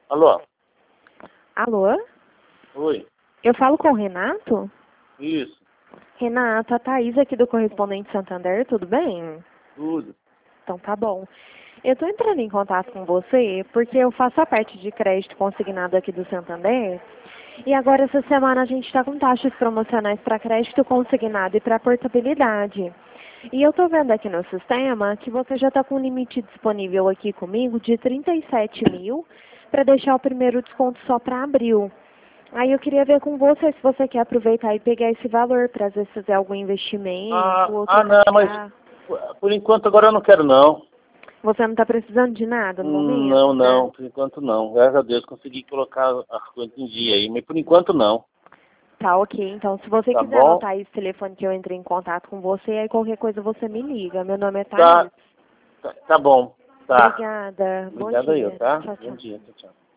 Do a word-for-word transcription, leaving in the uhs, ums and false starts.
Alô? Alô? Oi. Eu falo com o Renato? Isso. Renato, a Thaís aqui do Correspondente Santander, tudo bem? Tudo. Então tá bom. Eu tô entrando em contato com você porque eu faço a parte de crédito consignado aqui do Santander e agora essa semana a gente está com taxas promocionais para crédito consignado e para portabilidade. E eu tô vendo aqui no sistema que você já está com um limite disponível aqui comigo de trinta e sete mil para deixar o primeiro desconto só para abril. Aí eu queria ver com você se você quer aproveitar e pegar esse valor para às vezes fazer algum investimento Ah, ou ah trocar não, de mas carro. por por enquanto agora eu não quero não. Você não está precisando de nada no Hum, momento, Não, né? não, por enquanto não. Graças a Deus consegui colocar as coisas em dia aí, mas por enquanto não. Tá ok. Então, se você Tá quiser bom? anotar esse telefone que eu entrei em contato com você, aí qualquer coisa você me liga. Meu nome é Thaís. Tá, tá, tá bom. Tá. Obrigada. Bom Obrigado aí, dia. tá? Tchau, Bom tchau. dia, tchau, tchau.